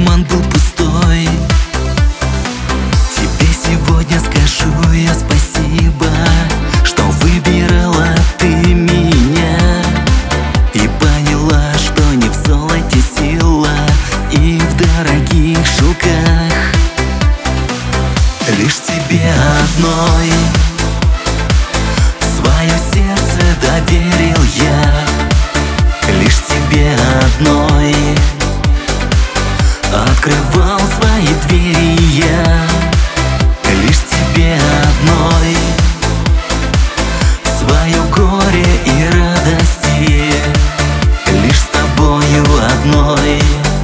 карман был пустой. Тебе сегодня скажу я спасибо, что выбирала ты меня и поняла, что не в золоте сила и в дорогих шелках. Лишь тебе одной свое сердце доверил я, лишь тебе одной открывал свои двери я, лишь тебе одной свое горе и радости, лишь с тобою одной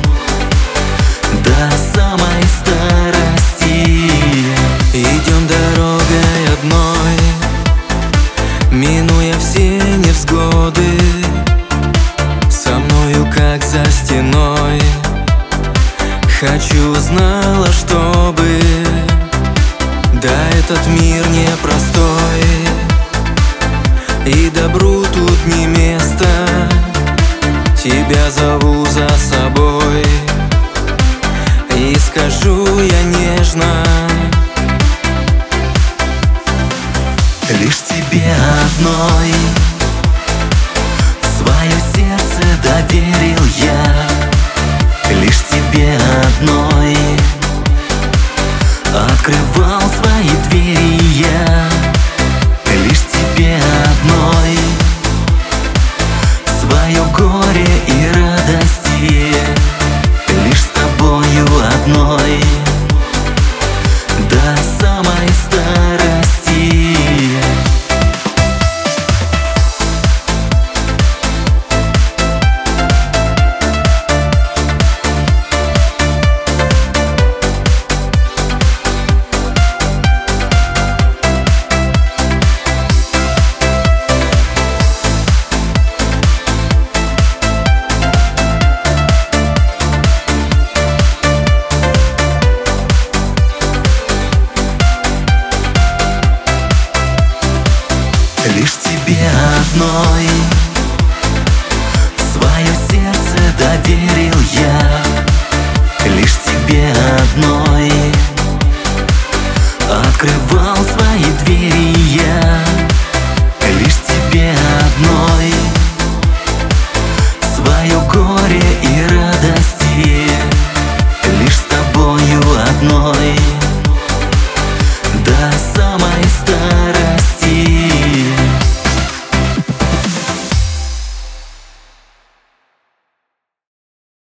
до самой старости. Идем дорогой одной, минуя все невзгоды, со мною как за стеной. Хочу, знала, чтобы да, этот мир непростой, и добру тут не место. Тебя зову за собой, и скажу я нежно, лишь тебе одной свое сердце доверил я, лишь тебе одной открывал свои двери я, лишь тебе одной свое горе и радости, лишь с тобою одной до самой старости. Лишь тебе одной свое сердце доверил я, лишь тебе одной открывал